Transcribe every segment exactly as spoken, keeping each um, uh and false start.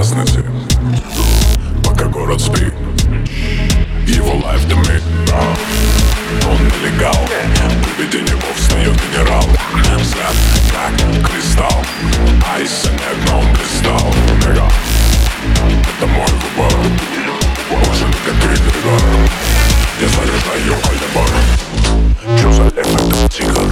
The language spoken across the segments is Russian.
разницы, пока город спит. Его лайф дымит, он нелегал. При виде него встает генерал. Взгляд как кристалл, айса нет, но он блистал. Мега, это мой выбор, больше никаких игр. Я заряжаю алибар. Чё за лев, это тигр?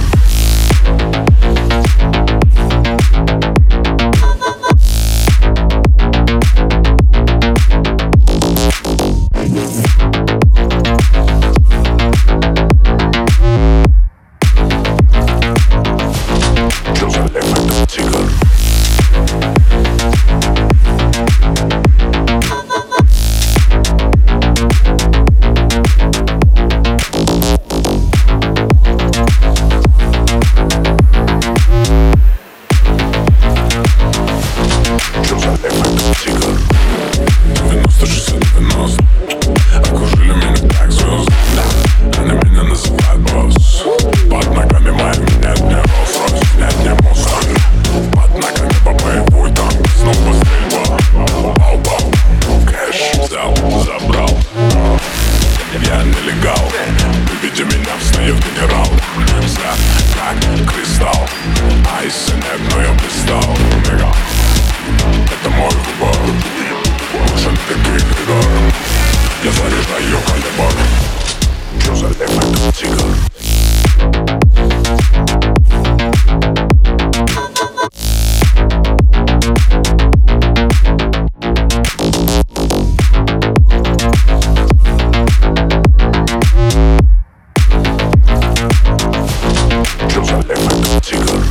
девяносто шестьдесят девяносто окружили меня как звезды. Они меня называют босс. Под ногами моими нет не Rolls-Royce, нет не Mustang. Под ногами по боевой танк, снова стрельба. Бау-бау, кэш взял, забрал. Я нелегал, при виде меня встает генерал. Взгляд как кристалл, айса нет, но я блистал. Мега, это мой выбор, больше никаких игр. Я заряжаю калибр. Чё за лев, это тигр? Чё за лев, это тигр?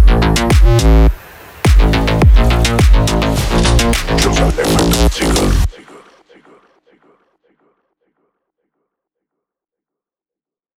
Чё за лев, это тигр?